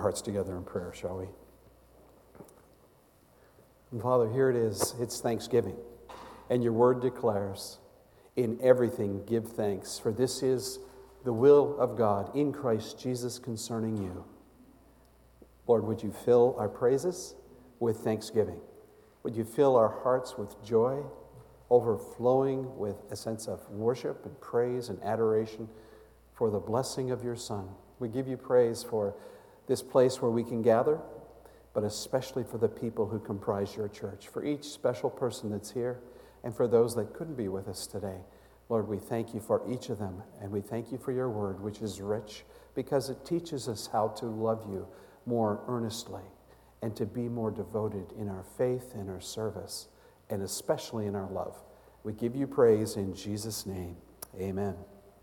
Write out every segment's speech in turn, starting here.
hearts together in prayer, shall we? And Father, here it is. It's Thanksgiving. And your word declares, in everything give thanks, for this is the will of God in Christ Jesus concerning you. Lord, would you fill our praises with thanksgiving? Would you fill our hearts with joy, overflowing with a sense of worship and praise and adoration for the blessing of your Son? We give you praise for this place where we can gather, but especially for the people who comprise your church, for each special person that's here, and for those that couldn't be with us today. Lord, we thank you for each of them, and we thank you for your word, which is rich, because it teaches us how to love you more earnestly and to be more devoted in our faith and our service, and especially in our love. We give you praise in Jesus' name. Amen.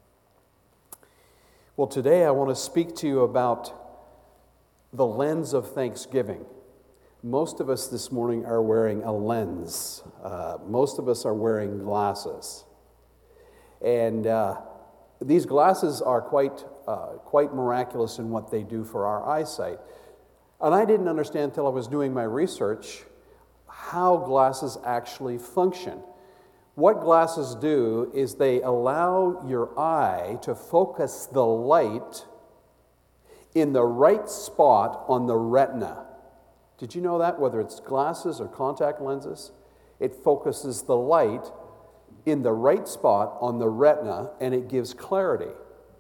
Well, today I want to speak to you about the lens of thanksgiving. Most of us this morning are wearing a lens. Most of us are wearing glasses. And these glasses are quite miraculous in what they do for our eyesight. And I didn't understand until I was doing my research how glasses actually function. What glasses do is they allow your eye to focus the light in the right spot on the retina. Did you know that? Whether it's glasses or contact lenses, it focuses the light in the right spot on the retina, and it gives clarity.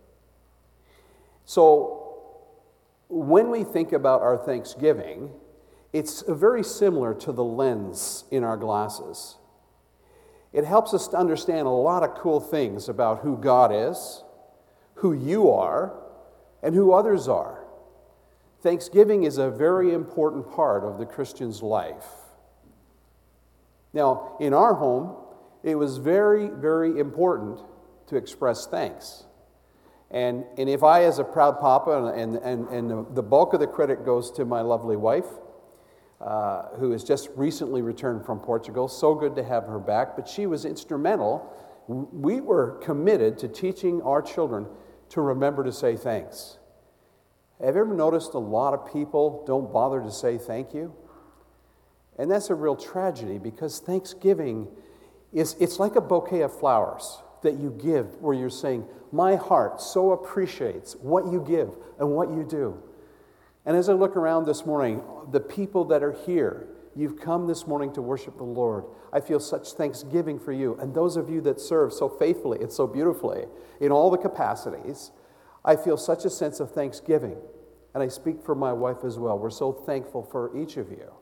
So when we think about our Thanksgiving, it's very similar to the lens in our glasses. It helps us to understand a lot of cool things about who God is, who you are, and who others are. Thanksgiving is a very important part of the Christian's life. Now, in our home, it was very, very important to express thanks. And if I, as a proud papa, and the bulk of the credit goes to my lovely wife, who has just recently returned from Portugal. So good to have her back, but she was instrumental. We were committed to teaching our children to remember to say thanks. Have you ever noticed a lot of people don't bother to say thank you? And that's a real tragedy, because Thanksgiving it's like a bouquet of flowers that you give, where you're saying, my heart so appreciates what you give and what you do. And as I look around this morning, the people that are here, you've come this morning to worship the Lord. I feel such thanksgiving for you. And those of you that serve so faithfully and so beautifully in all the capacities, I feel such a sense of thanksgiving. And I speak for my wife as well. We're so thankful for each of you.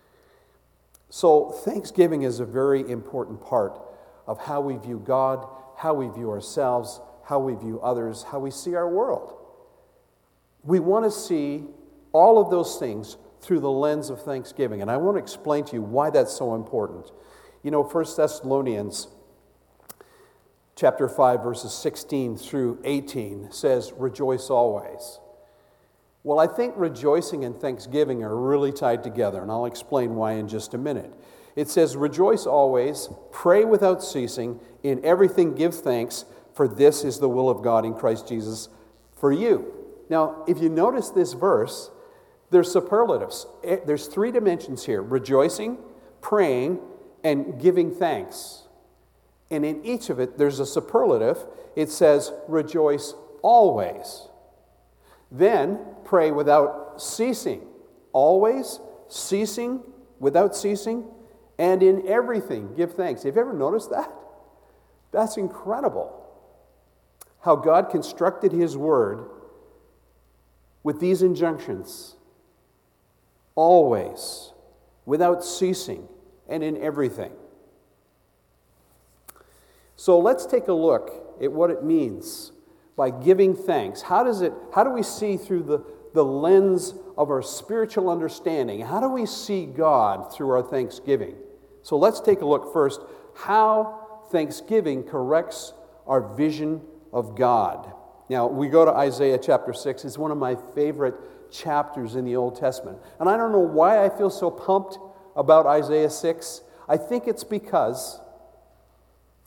So Thanksgiving is a very important part of how we view God, how we view ourselves, how we view others, how we see our world. We want to see all of those things through the lens of Thanksgiving. And I want to explain to you why that's so important. You know, 1 Thessalonians chapter 5, verses 16 through 18 says, rejoice always. Well, I think rejoicing and thanksgiving are really tied together, and I'll explain why in just a minute. It says, rejoice always, pray without ceasing, in everything give thanks, for this is the will of God in Christ Jesus for you. Now, if you notice this verse, there's superlatives. There's three dimensions here: rejoicing, praying, and giving thanks. And in each of it, there's a superlative. It says, rejoice always. Then, pray without ceasing. Always, ceasing, without ceasing, and in everything give thanks. Have you ever noticed that? That's incredible. How God constructed His Word with these injunctions. Always, without ceasing, and in everything. So let's take a look at what it means by giving thanks. How do we see through the lens of our spiritual understanding? How do we see God through our thanksgiving? So let's take a look first how thanksgiving corrects our vision of God. Now, we go to Isaiah chapter 6. It's one of my favorite chapters in the Old Testament. And I don't know why I feel so pumped about Isaiah 6. I think it's because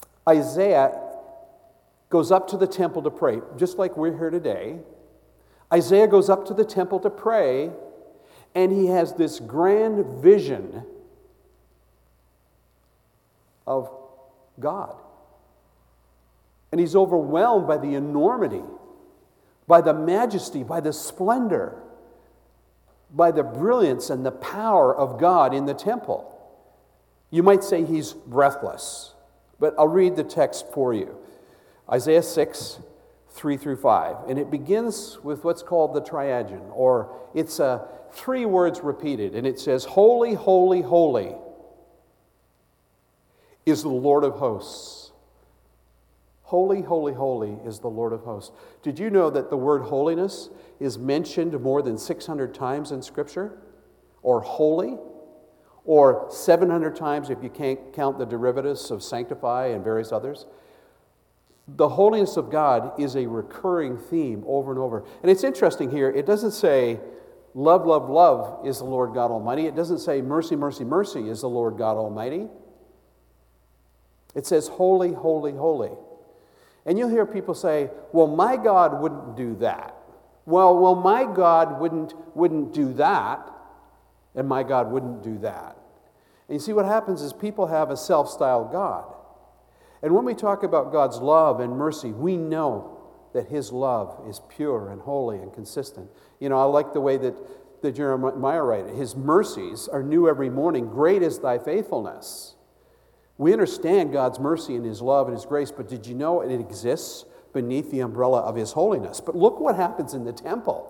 Isaiah goes up to the temple to pray, just like we're here today. Isaiah goes up to the temple to pray, and he has this grand vision of God. And he's overwhelmed by the enormity, by the majesty, by the splendor, by the brilliance and the power of God in the temple. You might say he's breathless, but I'll read the text for you. Isaiah 6, 3 through 5. And it begins with what's called the triagon, or it's 3 words repeated, and it says, "Holy, holy, holy is the Lord of hosts." Holy, holy, holy is the Lord of hosts. Did you know that the word holiness is mentioned more than 600 times in Scripture? Or holy? Or 700 times if you can't count the derivatives of sanctify and various others? The holiness of God is a recurring theme over and over. And it's interesting here, it doesn't say love, love, love is the Lord God Almighty. It doesn't say mercy, mercy, mercy is the Lord God Almighty. It says holy, holy, holy. And you'll hear people say, well, my God wouldn't do that. Well, my God wouldn't do that, and my God wouldn't do that. And you see what happens is people have a self-styled God. And when we talk about God's love and mercy, we know that his love is pure and holy and consistent. You know, I like the way that Jeremiah writes it. His mercies are new every morning. Great is thy faithfulness. We understand God's mercy and his love and his grace, but did you know it exists beneath the umbrella of his holiness? But look what happens in the temple.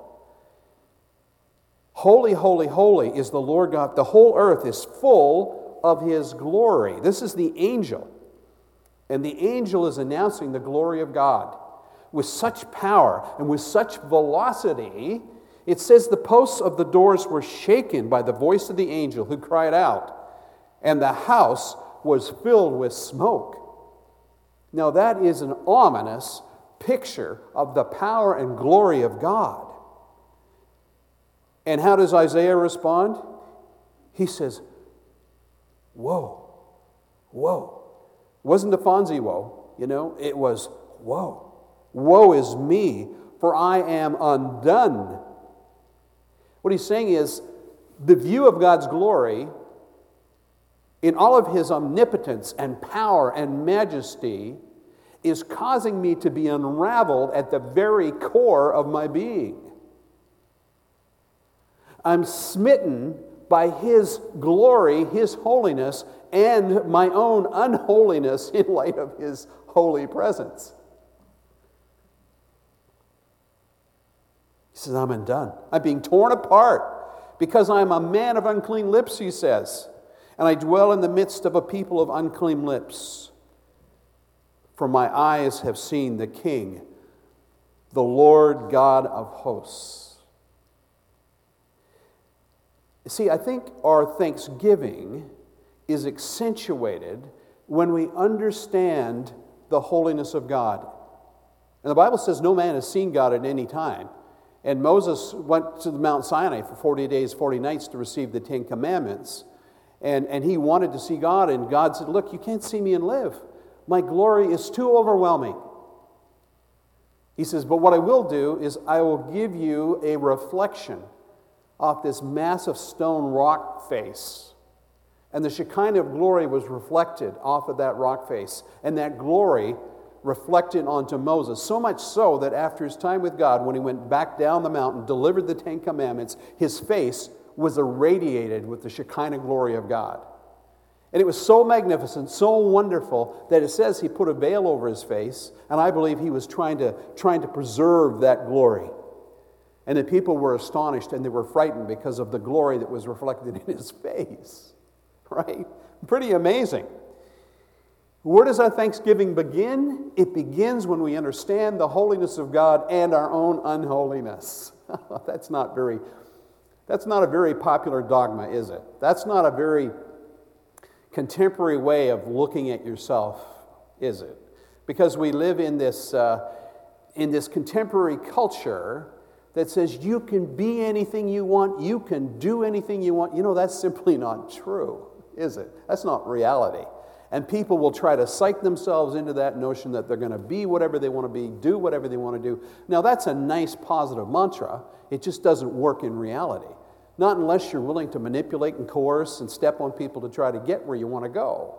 Holy, holy, holy is the Lord God. The whole earth is full of his glory. This is the angel. And the angel is announcing the glory of God with such power and with such velocity. It says the posts of the doors were shaken by the voice of the angel who cried out, and the house was filled with smoke. Now that is an ominous picture of the power and glory of God. And how does Isaiah respond? He says, whoa, whoa. It wasn't a Fonzie woe, you know, it was whoa. Woe is me, for I am undone. What he's saying is, the view of God's glory in all of his omnipotence and power and majesty is causing me to be unraveled at the very core of my being. I'm smitten by his glory, his holiness, and my own unholiness in light of his holy presence. He says, I'm undone. I'm being torn apart because I'm a man of unclean lips, he says. And I dwell in the midst of a people of unclean lips. For my eyes have seen the King, the Lord God of hosts. See, I think our thanksgiving is accentuated when we understand the holiness of God. And the Bible says no man has seen God at any time. And Moses went to the Mount Sinai for 40 days, 40 nights to receive the 10 Commandments. And he wanted to see God, and God said, look, you can't see me and live. My glory is too overwhelming. He says, but what I will do is I will give you a reflection off this massive stone rock face. And the Shekinah of glory was reflected off of that rock face. And that glory reflected onto Moses. So much so that after his time with God, when he went back down the mountain, delivered the 10 Commandments, his face was irradiated with the Shekinah glory of God. And it was so magnificent, so wonderful, that it says he put a veil over his face, and I believe he was trying to preserve that glory. And the people were astonished and they were frightened because of the glory that was reflected in his face. Right? Pretty amazing. Where does our thanksgiving begin? It begins when we understand the holiness of God and our own unholiness. That's not a very popular dogma, is it? That's not a very contemporary way of looking at yourself, is it? Because we live in this contemporary culture that says you can be anything you want, you can do anything you want. You know, that's simply not true, is it? That's not reality. And people will try to psych themselves into that notion that they're going to be whatever they want to be, do whatever they want to do. Now, that's a nice positive mantra. It just doesn't work in reality. Not unless you're willing to manipulate and coerce and step on people to try to get where you want to go.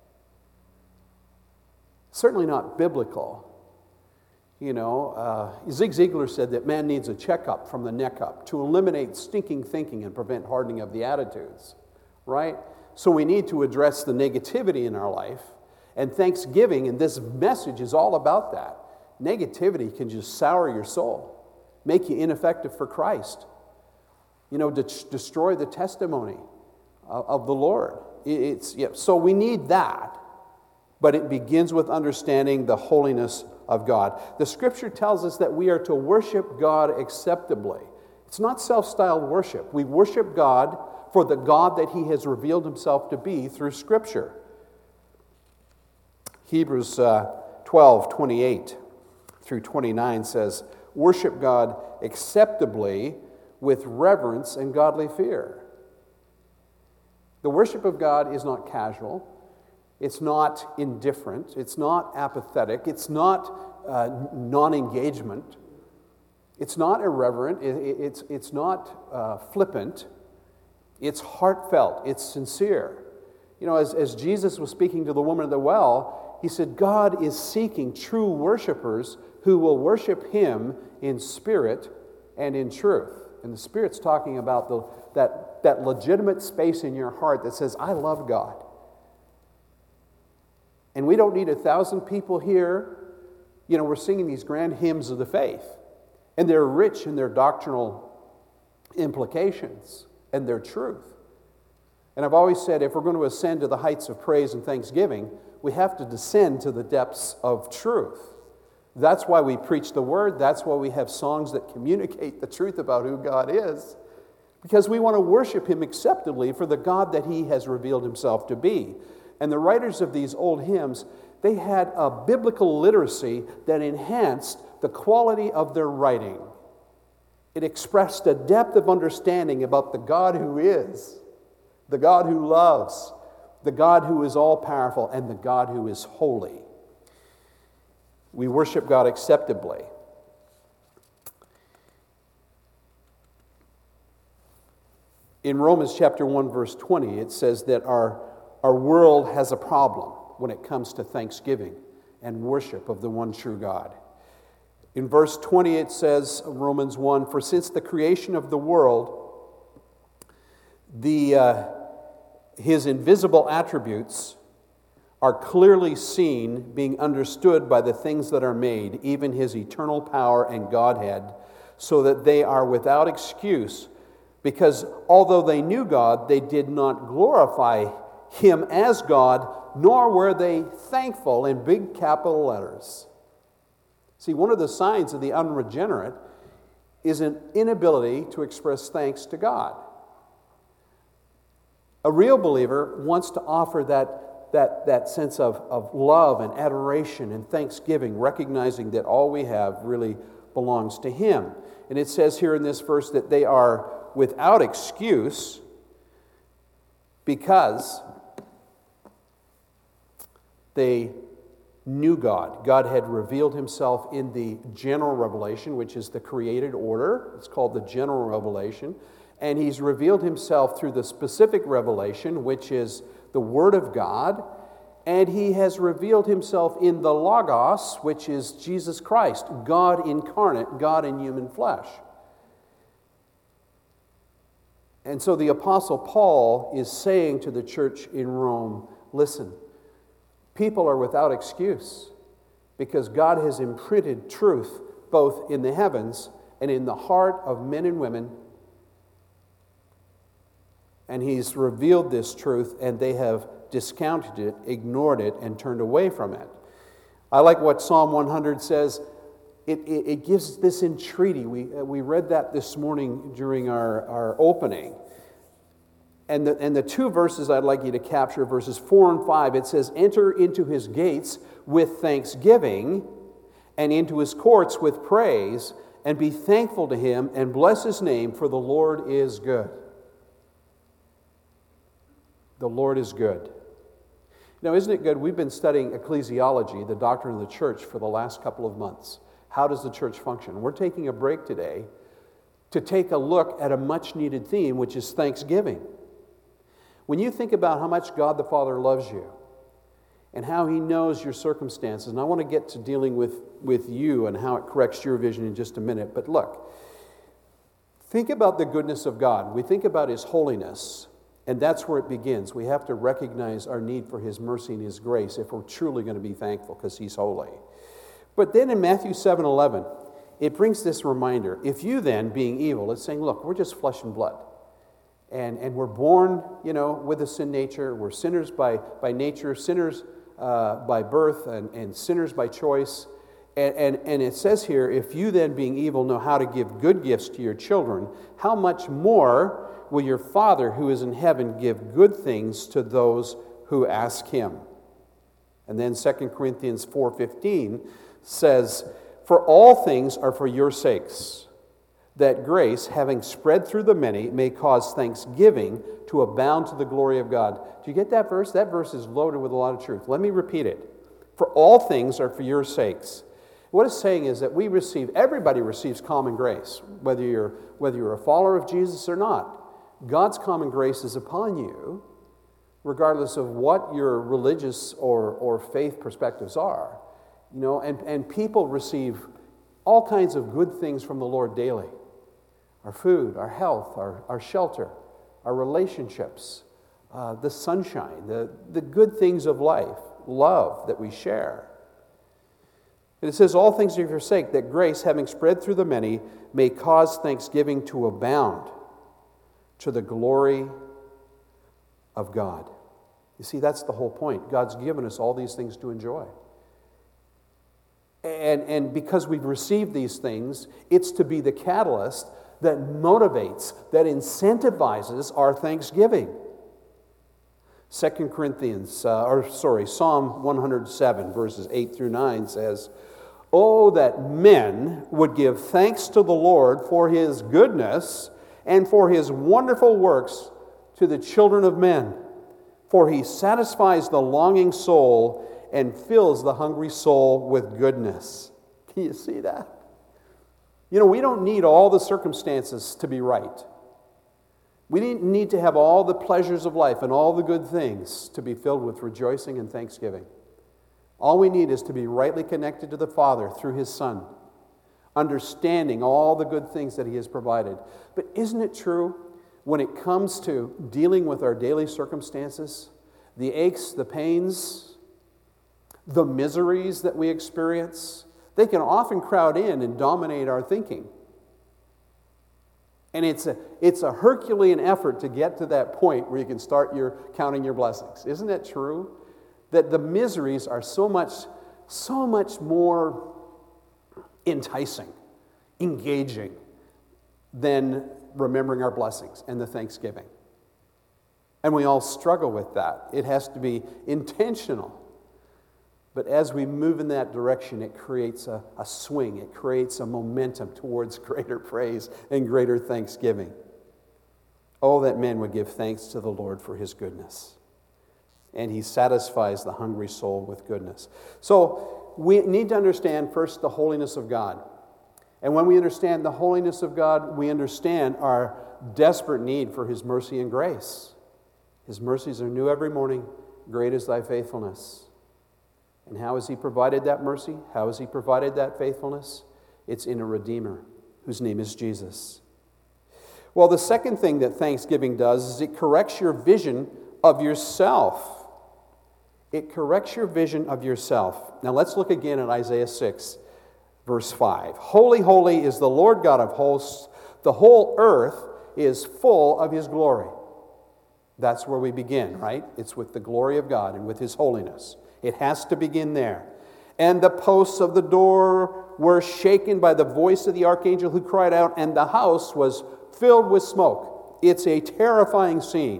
Certainly not biblical. You know, Zig Ziglar said that man needs a checkup from the neck up to eliminate stinking thinking and prevent hardening of the attitudes, right? So we need to address the negativity in our life, and Thanksgiving, and this message is all about that. Negativity can just sour your soul, make you ineffective for Christ, you know, destroy the testimony of the Lord. So we need that, but it begins with understanding the holiness of God. The Scripture tells us that we are to worship God acceptably. It's not self-styled worship. We worship God for the God that He has revealed Himself to be through Scripture. Hebrews 12:28 through 29 says, "Worship God acceptably with reverence and godly fear." The worship of God is not casual. It's not indifferent. It's not apathetic. It's not non-engagement. It's not irreverent. It's not flippant. It's heartfelt. It's sincere. You know, as Jesus was speaking to the woman at the well, He said, God is seeking true worshipers who will worship Him in spirit and in truth. And the Spirit's talking about that legitimate space in your heart that says, I love God. And we don't need 1,000 people here. You know, we're singing these grand hymns of the faith. And they're rich in their doctrinal implications and their truth. And I've always said, if we're going to ascend to the heights of praise and thanksgiving, we have to descend to the depths of truth. That's why we preach the Word. That's why we have songs that communicate the truth about who God is. Because we want to worship Him acceptably for the God that He has revealed Himself to be. And the writers of these old hymns, they had a biblical literacy that enhanced the quality of their writing. It expressed a depth of understanding about the God who is, the God who loves, the God who is all-powerful, and the God who is holy. We worship God acceptably. In Romans chapter 1, verse 20, it says that our world has a problem when it comes to thanksgiving and worship of the one true God. In verse 20 it says, Romans 1, "For since the creation of the world, His invisible attributes are clearly seen, being understood by the things that are made, even His eternal power and Godhead, so that they are without excuse, because although they knew God, they did not glorify Him as God, nor were they thankful," in big capital letters. See, one of the signs of the unregenerate is an inability to express thanks to God. A real believer wants to offer that sense of love and adoration and thanksgiving, recognizing that all we have really belongs to Him. And it says here in this verse that they are without excuse because they knew God. God had revealed Himself in the general revelation, which is the created order. It's called the general revelation. And He's revealed Himself through the specific revelation, which is the Word of God. And He has revealed Himself in the Logos, which is Jesus Christ, God incarnate, God in human flesh. And so the Apostle Paul is saying to the church in Rome, listen, people are without excuse because God has imprinted truth both in the heavens and in the heart of men and women. And He's revealed this truth, and they have discounted it, ignored it, and turned away from it. I like what Psalm 100 says. It gives this entreaty. We read that this morning during our opening. And the two verses I'd like you to capture, verses 4 and 5, it says, "Enter into His gates with thanksgiving and into His courts with praise, and be thankful to Him and bless His name, for the Lord is good." The Lord is good. Now, isn't it good? We've been studying ecclesiology, the doctrine of the church, for the last couple of months. How does the church function? We're taking a break today to take a look at a much-needed theme, which is thanksgiving. When you think about how much God the Father loves you and how He knows your circumstances, and I want to get to dealing with you and how it corrects your vision in just a minute, but look, think about the goodness of God. We think about His holiness, and that's where it begins. We have to recognize our need for His mercy and His grace if we're truly going to be thankful because He's holy. But then in Matthew 7:11, it brings this reminder. If you then, being evil, it's saying, look, we're just flesh and blood. And we're born, with a sin nature. We're sinners by nature, sinners by birth, and sinners by choice. And it says here, if you then, being evil, know how to give good gifts to your children, how much more will your Father who is in heaven give good things to those who ask Him? And then 2 Corinthians 4:15 says, for all things are for your sakes, that grace, having spread through the many, may cause thanksgiving to abound to the glory of God. Do you get that verse? That verse is loaded with a lot of truth. Let me repeat it. For all things are for your sakes. What it's saying is that everybody receives common grace, whether you're a follower of Jesus or not. God's common grace is upon you, regardless of what your religious or faith perspectives are. And people receive all kinds of good things from the Lord daily. Our food, our health, our shelter, our relationships, the sunshine, the good things of life, love that we share. And it says, all things are for your sake, that grace, having spread through the many, may cause thanksgiving to abound to the glory of God. You see, that's the whole point. God's given us all these things to enjoy. And because we've received these things, it's to be the catalyst that motivates, that incentivizes our thanksgiving. Psalm 107, verses 8 through 9 says, oh, that men would give thanks to the Lord for His goodness and for His wonderful works to the children of men. For He satisfies the longing soul and fills the hungry soul with goodness. Can you see that? We don't need all the circumstances to be right. We need to have all the pleasures of life and all the good things to be filled with rejoicing and thanksgiving. All we need is to be rightly connected to the Father through His Son, understanding all the good things that He has provided. But isn't it true, when it comes to dealing with our daily circumstances, the aches, the pains, the miseries that we experience, they can often crowd in and dominate our thinking. And it's a Herculean effort to get to that point where you can start counting your blessings. Isn't it true? That the miseries are so much more enticing, engaging than remembering our blessings and the thanksgiving. And we all struggle with that. It has to be intentional. But as we move in that direction, it creates a swing. It creates a momentum towards greater praise and greater thanksgiving. Oh, that men would give thanks to the Lord for His goodness. And He satisfies the hungry soul with goodness. So we need to understand first the holiness of God. And when we understand the holiness of God, we understand our desperate need for His mercy and grace. His mercies are new every morning. Great is thy faithfulness. And how has He provided that mercy? How has He provided that faithfulness? It's in a Redeemer whose name is Jesus. Well, the second thing that thanksgiving does is it corrects your vision of yourself. It corrects your vision of yourself. Now let's look again at Isaiah 6, verse 5. Holy, holy is the Lord God of hosts. The whole earth is full of His glory. That's where we begin, right? It's with the glory of God and with His holiness. It has to begin there. And the posts of the door were shaken by the voice of the archangel who cried out, and the house was filled with smoke. It's a terrifying scene.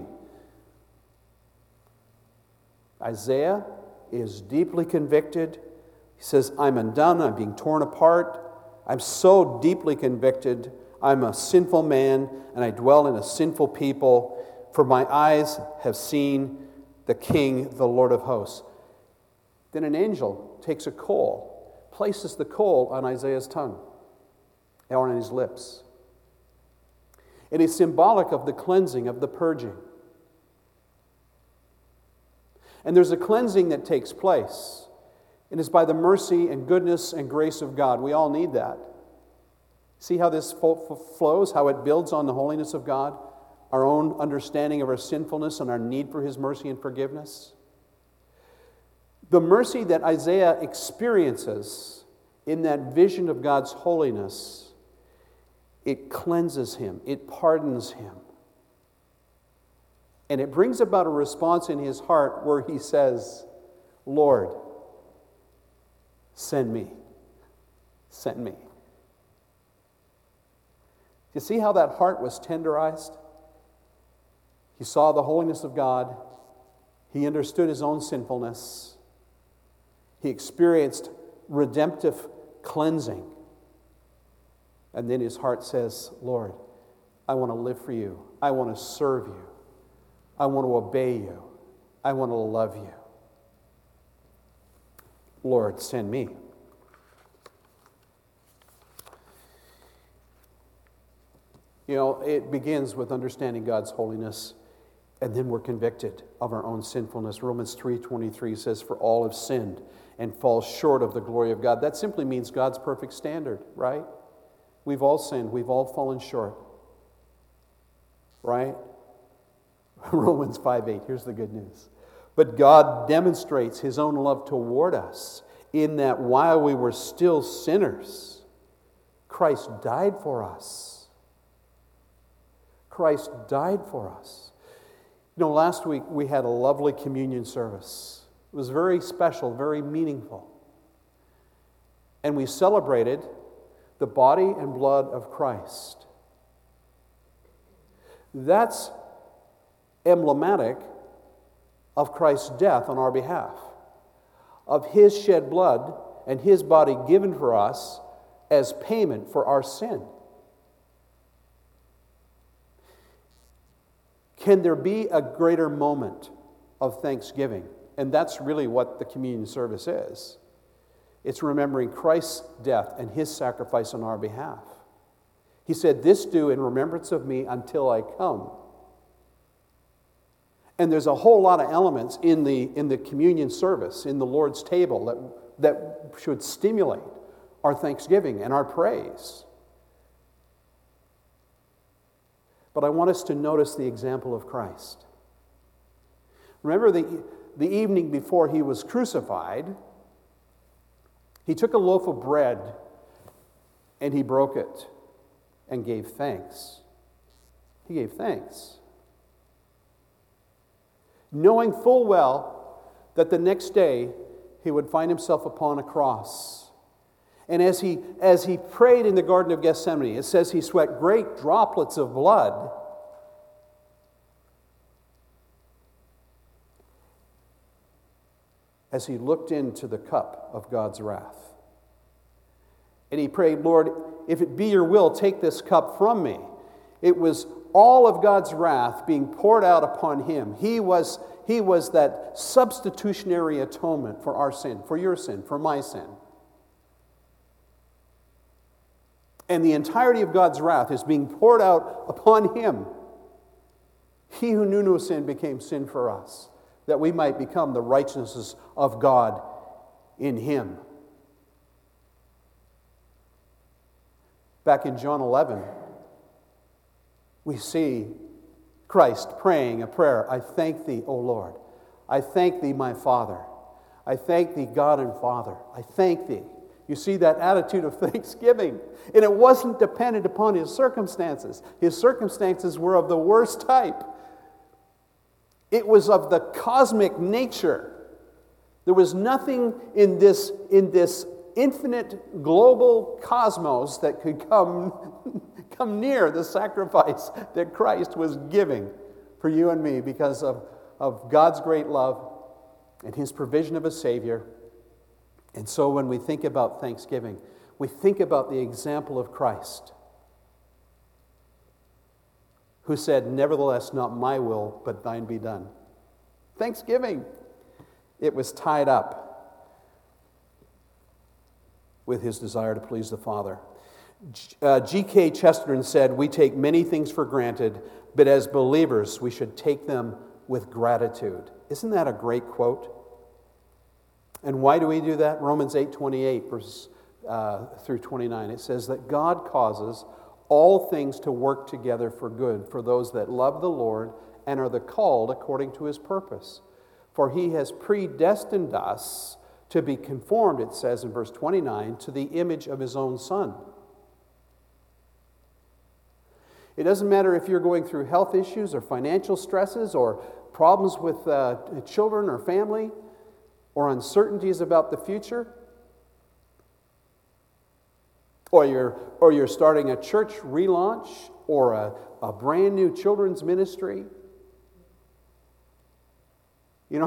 Isaiah is deeply convicted. He says, I'm undone, I'm being torn apart. I'm so deeply convicted. I'm a sinful man, and I dwell in a sinful people. For my eyes have seen the King, the Lord of hosts. Then an angel takes a coal, places the coal on Isaiah's tongue, or on his lips. It is symbolic of the cleansing, of the purging. And there's a cleansing that takes place. It is by the mercy and goodness and grace of God. We all need that. See how this flows, how it builds on the holiness of God, our own understanding of our sinfulness and our need for His mercy and forgiveness? The mercy that Isaiah experiences in that vision of God's holiness, it cleanses him, it pardons him. And it brings about a response in his heart where he says, Lord, send me. Send me. You see how that heart was tenderized? He saw the holiness of God. He understood his own sinfulness. He experienced redemptive cleansing. And then his heart says, Lord, I want to live for you. I want to serve you. I want to obey you. I want to love you. Lord, send me. You know, it begins with understanding God's holiness, and then we're convicted of our own sinfulness. Romans 3:23 says, for all have sinned and fall short of the glory of God. That simply means God's perfect standard, right? We've all sinned. We've all fallen short. Right? Romans 5:8, here's the good news. But God demonstrates His own love toward us in that while we were still sinners, Christ died for us. Christ died for us. You know, last week we had a lovely communion service. It was very special, very meaningful. And we celebrated the body and blood of Christ. That's emblematic of Christ's death on our behalf, of His shed blood and His body given for us as payment for our sin. Can there be a greater moment of thanksgiving? And that's really what the communion service is. It's remembering Christ's death and His sacrifice on our behalf. He said, this do in remembrance of me until I come. And there's a whole lot of elements in the communion service, in the Lord's table, that should stimulate our thanksgiving and our praise. But I want us to notice the example of Christ. Remember the evening before He was crucified, He took a loaf of bread and He broke it and gave thanks. He gave thanks. Knowing full well that the next day He would find Himself upon a cross. And as he prayed in the Garden of Gethsemane, it says He sweat great droplets of blood. As He looked into the cup of God's wrath. And He prayed, Lord, if it be your will, take this cup from me. It was all of God's wrath being poured out upon Him. He was that substitutionary atonement for our sin, for your sin, for my sin. And the entirety of God's wrath is being poured out upon Him. He who knew no sin became sin for us, that we might become the righteousness of God in Him. Back in John 11, we see Christ praying a prayer. I thank Thee, O Lord. I thank Thee, my Father. I thank Thee, God and Father. I thank Thee. You see that attitude of thanksgiving. And it wasn't dependent upon His circumstances. His circumstances were of the worst type. It was of the cosmic nature. There was nothing in this infinite global cosmos that could come near the sacrifice that Christ was giving for you and me because of God's great love and His provision of a Savior. And so when we think about thanksgiving, we think about the example of Christ, who said, nevertheless, not my will, but thine be done. Thanksgiving. It was tied up with his desire to please the Father. G.K. Chesterton said, "We take many things for granted, but as believers, we should take them with gratitude." Isn't that a great quote? And why do we do that? Romans 8:28, verses through 29. It says that God causes all things to work together for good for those that love the Lord and are the called according to his purpose. For he has predestined us to be conformed, it says in verse 29, to the image of his own Son. It doesn't matter if you're going through health issues or financial stresses or problems with children or family or uncertainties about the future, or you're starting a church relaunch or a brand new children's ministry. You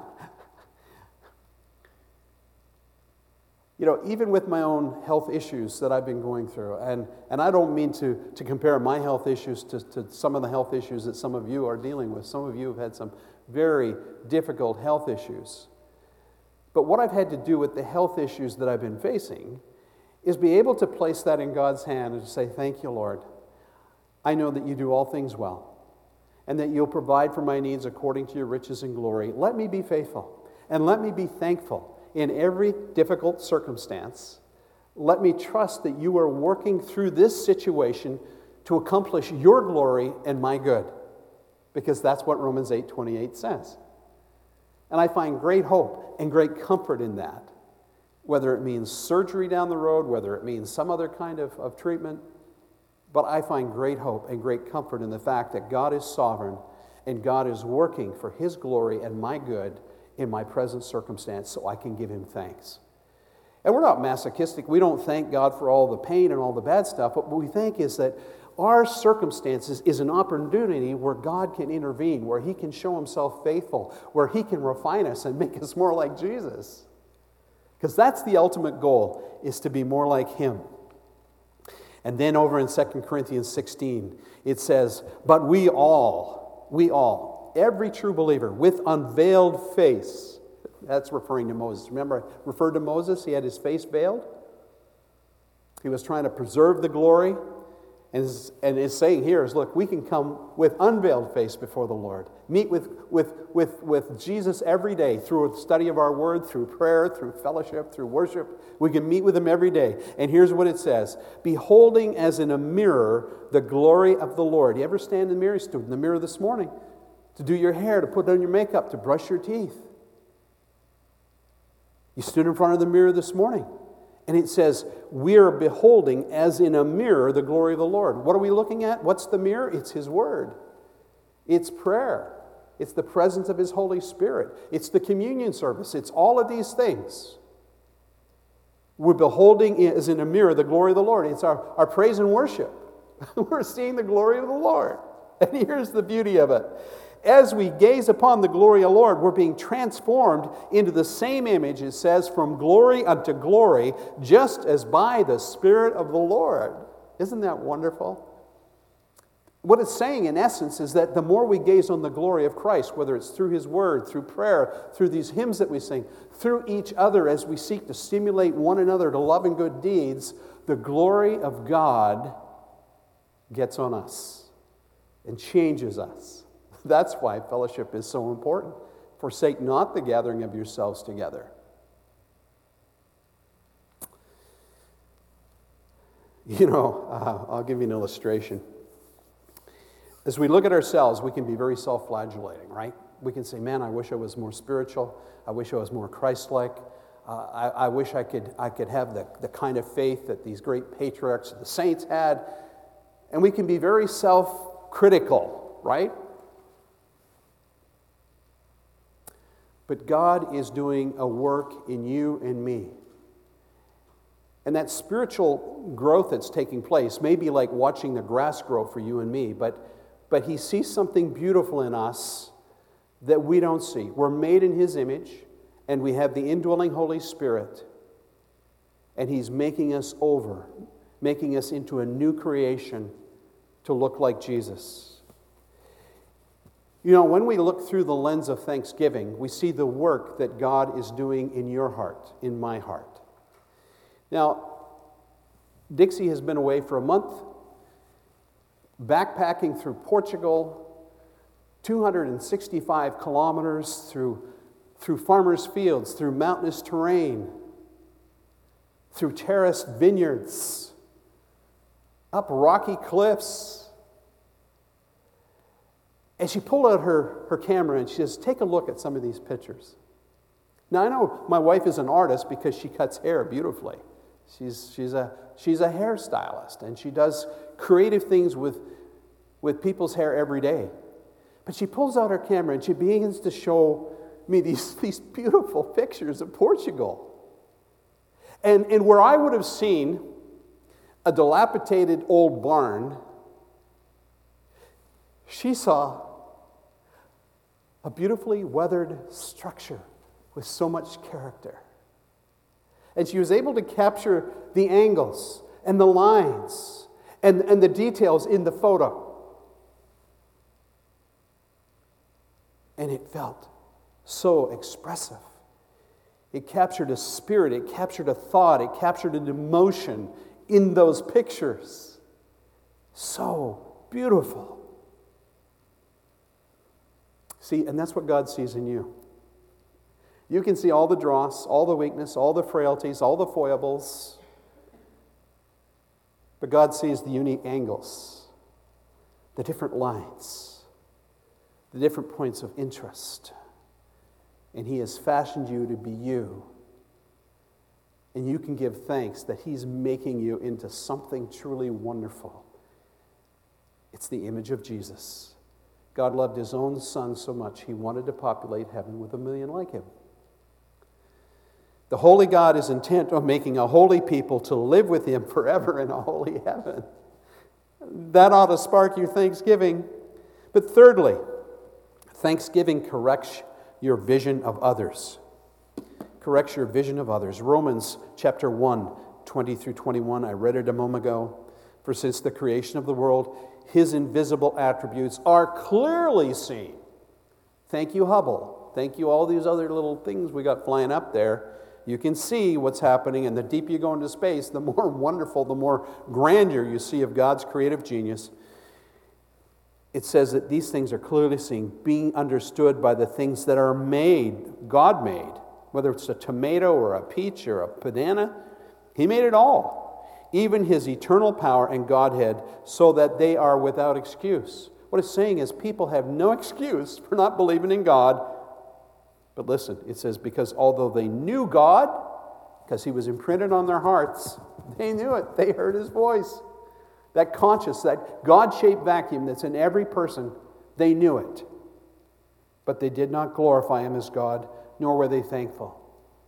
know, even with my own health issues that I've been going through, and I don't mean to compare my health issues to some of the health issues that some of you are dealing with. Some of you have had some very difficult health issues. But what I've had to do with the health issues that I've been facing is be able to place that in God's hand and to say, "Thank you, Lord. I know that you do all things well, and that you'll provide for my needs according to your riches and glory. Let me be faithful, and let me be thankful in every difficult circumstance. Let me trust that you are working through this situation to accomplish your glory and my good." Because that's what Romans 8:28 says. And I find great hope and great comfort in that. Whether it means surgery down the road, whether it means some other kind of treatment. But I find great hope and great comfort in the fact that God is sovereign and God is working for his glory and my good in my present circumstance so I can give him thanks. And we're not masochistic. We don't thank God for all the pain and all the bad stuff. But what we think is that our circumstances is an opportunity where God can intervene, where he can show himself faithful, where he can refine us and make us more like Jesus. Because that's the ultimate goal, is to be more like him. And then over in 2 Corinthians 16, it says, "But we all, every true believer, with unveiled face," that's referring to Moses. Remember, I referred to Moses, he had his face veiled. He was trying to preserve the glory. And his saying here is, look, we can come with unveiled face before the Lord. Meet with Jesus every day through a study of our word, through prayer, through fellowship, through worship. We can meet with him every day. And here's what it says: "Beholding as in a mirror the glory of the Lord." You ever stand in the mirror? You stood in the mirror this morning to do your hair, to put on your makeup, to brush your teeth. You stood in front of the mirror this morning. And it says, we are beholding as in a mirror the glory of the Lord. What are we looking at? What's the mirror? It's his word. It's prayer. It's the presence of his Holy Spirit. It's the communion service. It's all of these things. We're beholding as in a mirror the glory of the Lord. It's our praise and worship. We're seeing the glory of the Lord. And here's the beauty of it. As we gaze upon the glory of the Lord, we're being transformed into the same image, it says, from glory unto glory, just as by the Spirit of the Lord. Isn't that wonderful? What it's saying, in essence, is that the more we gaze on the glory of Christ, whether it's through his word, through prayer, through these hymns that we sing, through each other as we seek to stimulate one another to love and good deeds, the glory of God gets on us and changes us. That's why fellowship is so important. Forsake not the gathering of yourselves together. You know, I'll give you an illustration. As we look at ourselves, we can be very self-flagellating, right? We can say, man, I wish I was more spiritual. I wish I was more Christ-like. I wish I could have the kind of faith that these great patriarchs of the saints had. And we can be very self-critical, right? But God is doing a work in you and me. And that spiritual growth that's taking place may be like watching the grass grow for you and me, but he sees something beautiful in us that we don't see. We're made in his image, and we have the indwelling Holy Spirit, and he's making us over, making us into a new creation to look like Jesus. You know, when we look through the lens of thanksgiving, we see the work that God is doing in your heart, in my heart. Now, Dixie has been away for a month, backpacking through Portugal, 265 kilometers through farmers' fields, through mountainous terrain, through terraced vineyards, up rocky cliffs. And she pulled out her camera and she says, take a look at some of these pictures. Now, I know my wife is an artist because she cuts hair beautifully. She's a hairstylist, and she does creative things with people's hair every day. But she pulls out her camera and she begins to show me these beautiful pictures of Portugal. And where I would have seen a dilapidated old barn, she saw a beautifully weathered structure with so much character. And she was able to capture the angles and the lines and the details in the photo. And it felt so expressive. It captured a spirit, it captured a thought, it captured an emotion in those pictures. So beautiful. See, and that's what God sees in you. You can see all the dross, all the weakness, all the frailties, all the foibles. But God sees the unique angles, the different lines, the different points of interest. And He has fashioned you to be you. And you can give thanks that He's making you into something truly wonderful. It's the image of Jesus. God loved His own Son so much, He wanted to populate heaven with 1 million like Him. The holy God is intent on making a holy people to live with Him forever in a holy heaven. That ought to spark your thanksgiving. But thirdly, thanksgiving corrects your vision of others. Corrects your vision of others. Romans chapter 1, 20 through 21. I read it a moment ago. For since the creation of the world, His invisible attributes are clearly seen. Thank you, Hubble. Thank you, all these other little things we got flying up there. You can see what's happening, and the deeper you go into space, the more wonderful, the more grandeur you see of God's creative genius. It says that these things are clearly seen, being understood by the things that are made, God made. Whether it's a tomato or a peach or a banana, He made it all. Even His eternal power and Godhead, so that they are without excuse. What it's saying is people have no excuse for not believing in God. But listen, it says, because although they knew God, because He was imprinted on their hearts, they knew it. They heard His voice. That conscious, that God-shaped vacuum that's in every person, they knew it. But they did not glorify Him as God, nor were they thankful.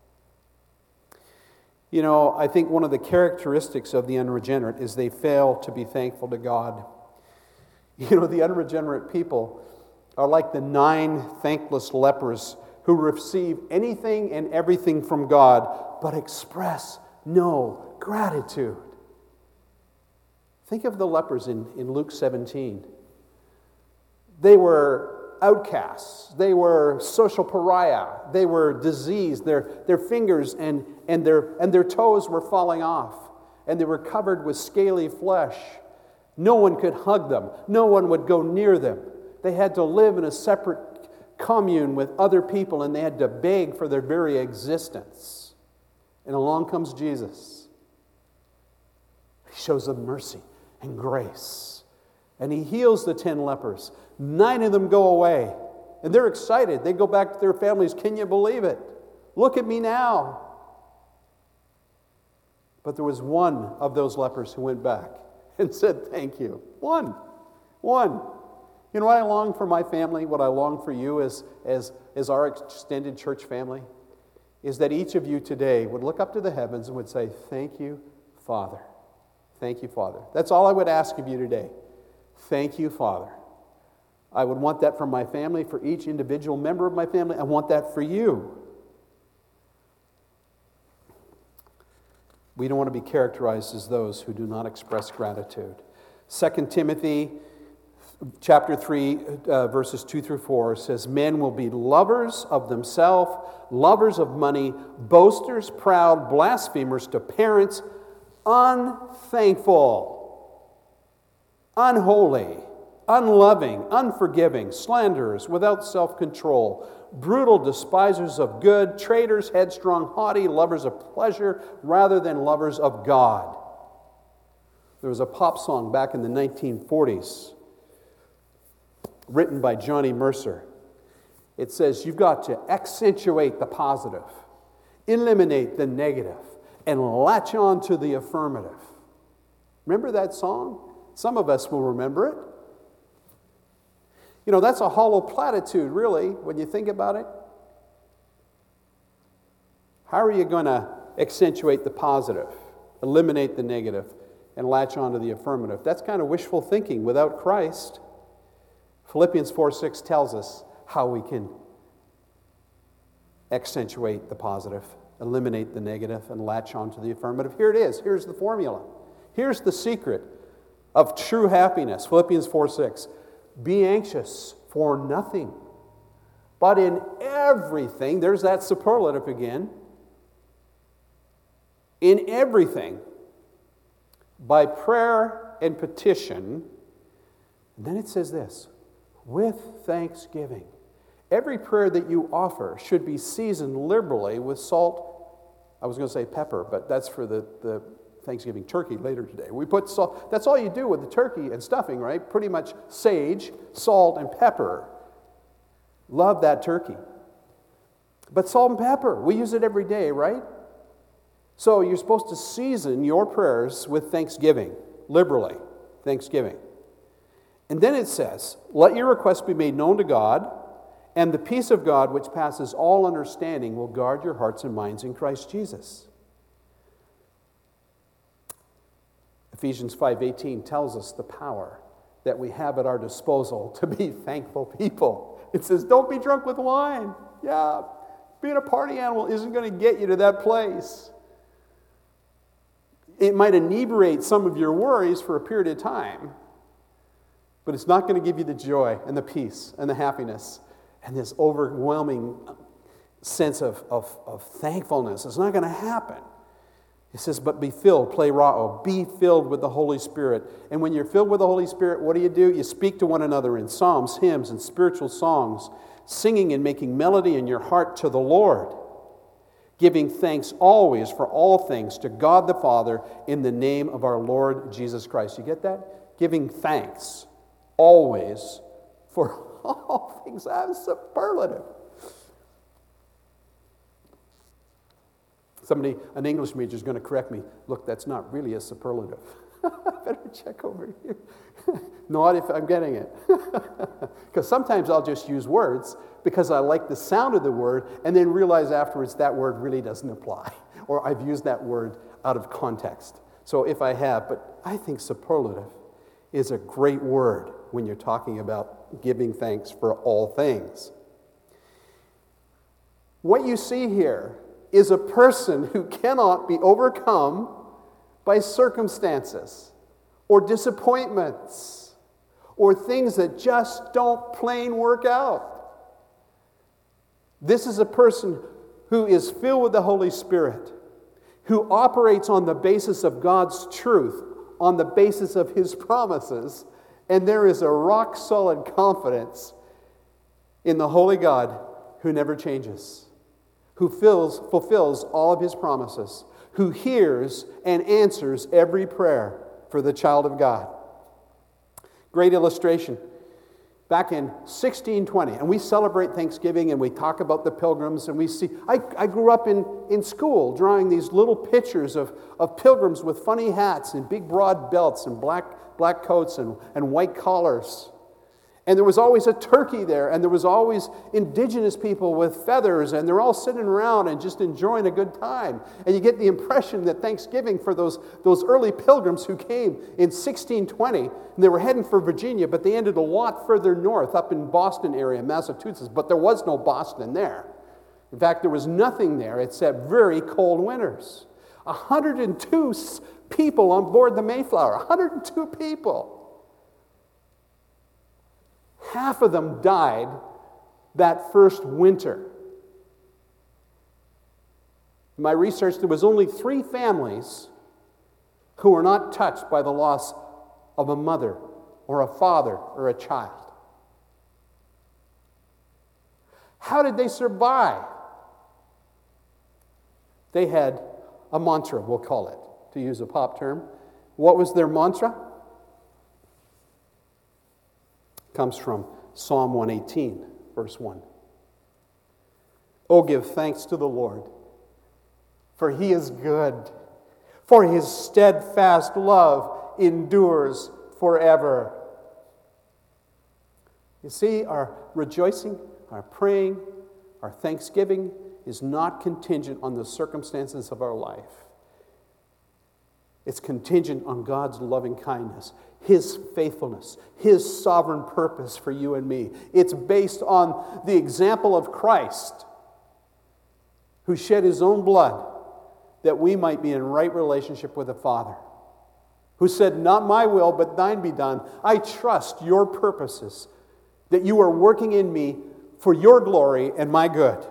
You know, I think one of the characteristics of the unregenerate is they fail to be thankful to God. You know, the unregenerate people are like the 9 thankless lepers who receive anything and everything from God, but express no gratitude. Think of the lepers in Luke 17. They were outcasts. They were social pariah. They were diseased. Their fingers and their toes were falling off, and they were covered with scaly flesh. No one could hug them. No one would go near them. They had to live in a separate commune with other people, and they had to beg for their very existence. And along comes Jesus. He shows them mercy and grace. And He heals the 10 lepers. 9 of them go away. And they're excited. They go back to their families. Can you believe it? Look at me now. But there was one of those lepers who went back and said, thank you. One. You know what I long for my family, what I long for you as our extended church family, is that each of you today would look up to the heavens and would say, thank you, Father. Thank you, Father. That's all I would ask of you today. Thank you, Father. I would want that for my family, for each individual member of my family. I want that for you. We don't want to be characterized as those who do not express gratitude. 2 Timothy Chapter 3, verses 2 through 4 says, men will be lovers of themselves, lovers of money, boasters, proud, blasphemers to parents, unthankful, unholy, unloving, unforgiving, slanderers, without self-control, brutal, despisers of good, traitors, headstrong, haughty, lovers of pleasure rather than lovers of God. There was a pop song back in the 1940s written by Johnny Mercer. It says, you've got to accentuate the positive, eliminate the negative, and latch on to the affirmative. Remember that song? Some of us will remember it. You know, that's a hollow platitude, really, when you think about it. How are you going to accentuate the positive, eliminate the negative, and latch on to the affirmative? That's kind of wishful thinking without Christ. Philippians 4:6 tells us how we can accentuate the positive, eliminate the negative, and latch on to the affirmative. Here it is. Here's the formula. Here's the secret of true happiness. Philippians 4:6. Be anxious for nothing, but in everything, there's that superlative again, in everything, by prayer and petition, and then it says this, with thanksgiving. Every prayer that you offer should be seasoned liberally with salt. I was going to say pepper, but that's for the Thanksgiving turkey later today. We put salt. That's all you do with the turkey and stuffing, right? Pretty much sage, salt, and pepper. Love that turkey. But salt and pepper, we use it every day, right? So you're supposed to season your prayers with thanksgiving, liberally, thanksgiving. And then it says, let your requests be made known to God, and the peace of God, which passes all understanding, will guard your hearts and minds in Christ Jesus. Ephesians 5:18 tells us the power that we have at our disposal to be thankful people. It says, don't be drunk with wine. Yeah, being a party animal isn't going to get you to that place. It might inebriate some of your worries for a period of time, but it's not going to give you the joy and the peace and the happiness and this overwhelming sense of thankfulness. It's not going to happen. It says, but be filled, plerao, be filled with the Holy Spirit. And when you're filled with the Holy Spirit, what do? You speak to one another in psalms, hymns, and spiritual songs, singing and making melody in your heart to the Lord, giving thanks always for all things to God the Father in the name of our Lord Jesus Christ. You get that? Giving thanks always for all things. That's superlative. Somebody, an English major, is going to correct me. Look, that's not really a superlative. I better check over here. Not if I'm getting it. Because sometimes I'll just use words because I like the sound of the word and then realize afterwards that word really doesn't apply. Or I've used that word out of context. So if I have, but I think superlative is a great word when you're talking about giving thanks for all things. What you see here is a person who cannot be overcome by circumstances or disappointments or things that just don't plain work out. This is a person who is filled with the Holy Spirit, who operates on the basis of God's truth, on the basis of His promises, and there is a rock-solid confidence in the Holy God who never changes, who fulfills all of His promises, who hears and answers every prayer for the child of God. Great illustration. Back in 1620, and we celebrate Thanksgiving and we talk about the pilgrims and we see, I grew up in school drawing these little pictures of pilgrims with funny hats and big broad belts and black coats and white collars. And there was always a turkey there, and there was always indigenous people with feathers, and they're all sitting around and just enjoying a good time. And you get the impression that Thanksgiving for those early pilgrims who came in 1620, and they were heading for Virginia, but they ended a lot further north, up in Boston area, Massachusetts, but there was no Boston there. In fact, there was nothing there except very cold winters. 102 people on board the Mayflower, 102 people. half of them died that first winter. In my research, there was only 3 families who were not touched by the loss of a mother or a father or a child. How did they survive? They had a mantra, we'll call it, to use a pop term. What was their mantra? It comes from Psalm 118, verse 1. Oh, give thanks to the Lord, for He is good, for His steadfast love endures forever. You see, our rejoicing, our praying, our thanksgiving is not contingent on the circumstances of our life. It's contingent on God's loving kindness, His faithfulness, His sovereign purpose for you and me. It's based on the example of Christ, who shed His own blood that we might be in right relationship with the Father, who said, not my will, but thine be done. I trust your purposes, that you are working in me for your glory and my good.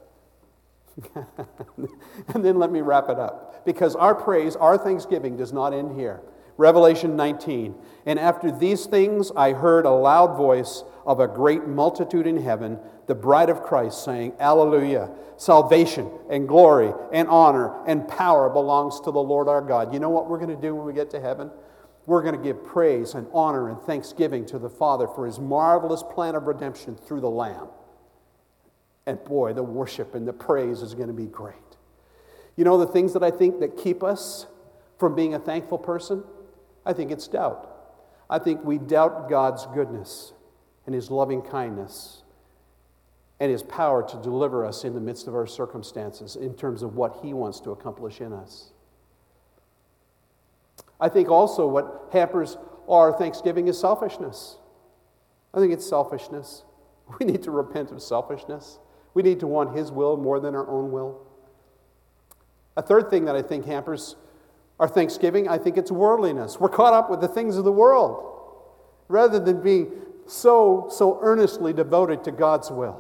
And then let me wrap it up, because our praise, our thanksgiving does not end here. Revelation 19, and after these things I heard a loud voice of a great multitude in heaven, the bride of Christ, saying, Alleluia, salvation and glory and honor and power belongs to the Lord our God. You know what we're going to do when we get to heaven? We're going to give praise and honor and thanksgiving to the Father for His marvelous plan of redemption through the Lamb. And boy, the worship and the praise is going to be great. You know the things that I think that keep us from being a thankful person? I think it's doubt. I think we doubt God's goodness and His loving kindness and His power to deliver us in the midst of our circumstances in terms of what He wants to accomplish in us. I think also what hampers our thanksgiving is selfishness. I think it's selfishness. We need to repent of selfishness. We need to want His will more than our own will. A third thing that I think hampers our thanksgiving, I think it's worldliness. We're caught up with the things of the world rather than being so earnestly devoted to God's will.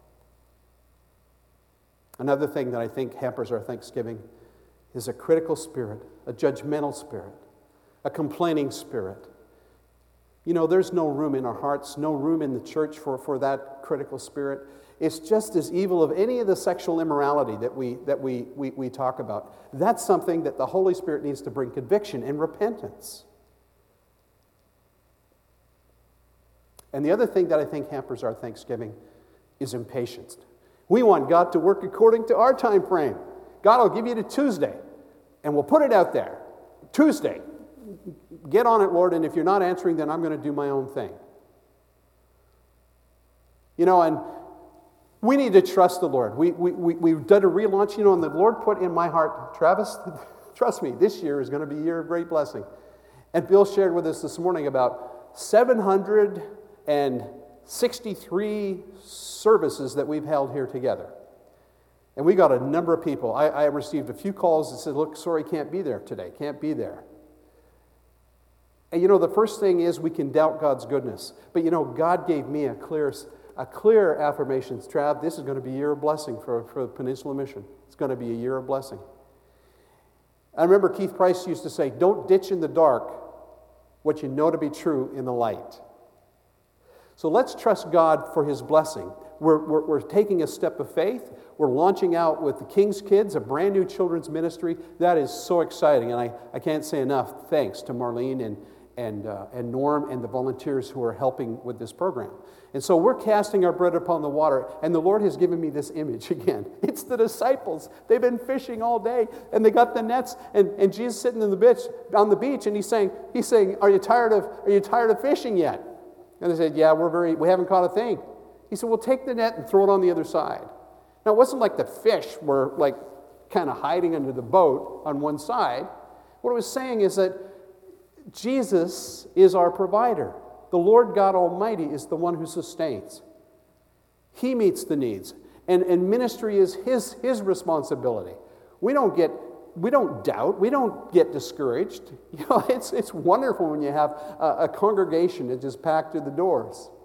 Another thing that I think hampers our thanksgiving is a critical spirit, a judgmental spirit, a complaining spirit. You know, there's no room in our hearts, no room in the church for that critical spirit. It's just as evil of any of the sexual immorality that we talk about. That's something that the Holy Spirit needs to bring conviction and repentance. And the other thing that I think hampers our thanksgiving is impatience. We want God to work according to our time frame. God will give you to Tuesday, and we'll put it out there. Tuesday. Get on it, Lord, and if you're not answering, then I'm going to do my own thing. You know, and we need to trust the Lord. We've done a relaunch, you know, and the Lord put in my heart, Travis, trust me, this year is going to be a year of great blessing. And Bill shared with us this morning about 763 services that we've held here together. And we got a number of people. I received a few calls that said, look, sorry, can't be there today, can't be there. And you know, the first thing is we can doubt God's goodness. But you know, God gave me a clear affirmation. Trav, this is going to be a year of blessing for Peninsula Mission. It's going to be a year of blessing. I remember Keith Price used to say, don't ditch in the dark what you know to be true in the light. So let's trust God for His blessing. We're taking a step of faith. We're launching out with the King's Kids, a brand new children's ministry. That is so exciting. And I can't say enough thanks to Marlene and Norm and the volunteers who are helping with this program. And so we're casting our bread upon the water, and the Lord has given me this image again. It's the disciples. They've been fishing all day, and they got the nets, and Jesus sitting on the beach, and he's saying, Are you tired of fishing yet? And they said, yeah, we haven't caught a thing. He said, well, take the net and throw it on the other side. Now, it wasn't like the fish were like kind of hiding under the boat on one side. What it was saying is that Jesus is our provider. The Lord God Almighty is the one who sustains. He meets the needs. And ministry is his responsibility. We don't doubt. We don't get discouraged. You know, it's wonderful when you have a congregation that just packed to the doors.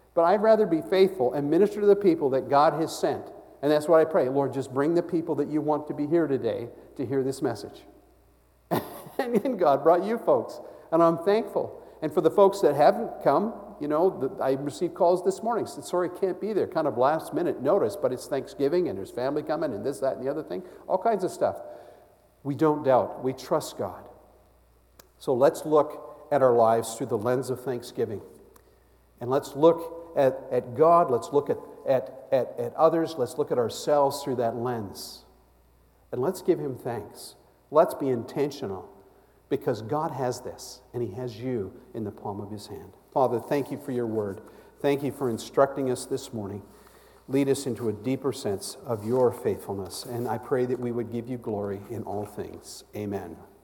But I'd rather be faithful and minister to the people that God has sent. And that's what I pray. Lord, just bring the people that you want to be here today to hear this message. And then God brought you folks. And I'm thankful. And for the folks that haven't come, I received calls this morning. Said, sorry, can't be there. Kind of last minute notice, but it's Thanksgiving and there's family coming and this, that, and the other thing. All kinds of stuff. We don't doubt. We trust God. So let's look at our lives through the lens of thanksgiving. And let's look at God. Let's look at others. Let's look at ourselves through that lens. And let's give Him thanks. Let's be intentional. Because God has this, and He has you in the palm of His hand. Father, thank you for your word. Thank you for instructing us this morning. Lead us into a deeper sense of your faithfulness. And I pray that we would give you glory in all things. Amen.